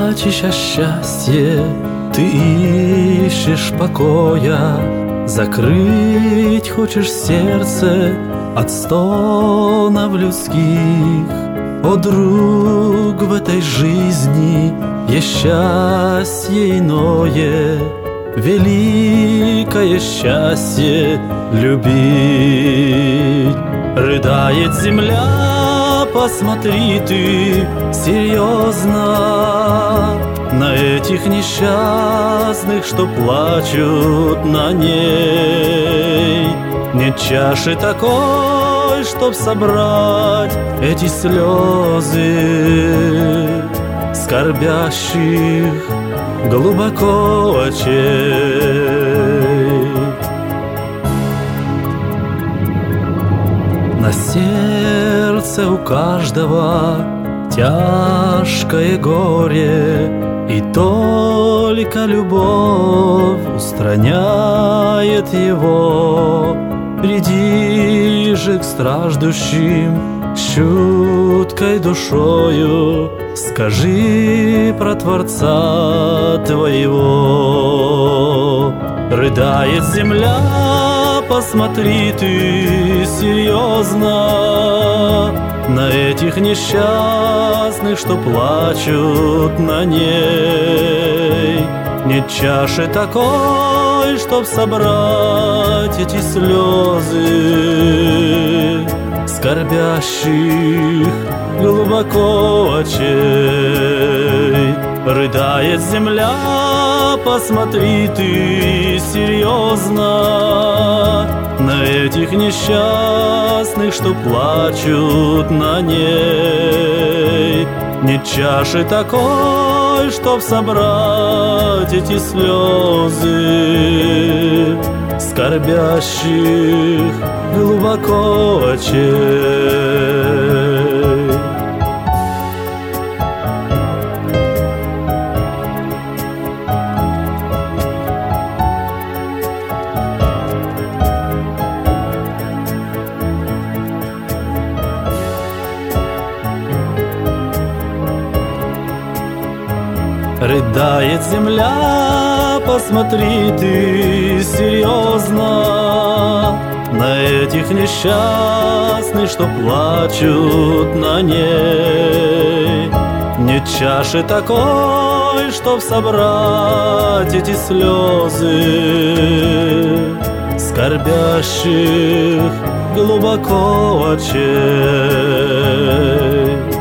плачешь о счастье, ты ищешь покоя, закрыть хочешь сердце от стонов людских. О, друг, в этой жизни есть счастье иное, великое счастье любить. Рыдает земля, посмотри ты серьезно на этих несчастных, что плачут на ней. Нет чаши такой, чтоб собрать эти слезы скорбящих глубоко очей. На сердце у каждого тяжкое горе, и только любовь устраняет его. Приди же к страждущим с чуткой душою, скажи про Творца твоего. Рыдает земля, посмотри ты серьезно на этих несчастных, что плачут на ней. Нет чаши такой, чтоб собрать эти слезы скорбящих глубоко очей. Рыдает земля, посмотри ты серьезно на этих несчастных, что плачут на ней. Нет чаши такой, чтоб собрать эти слезы скорбящих глубоко очей. Рыдает земля, посмотри ты серьезно на этих несчастных, что плачут на ней. Нет чаши такой, чтоб собрать эти слезы скорбящих глубоко очей.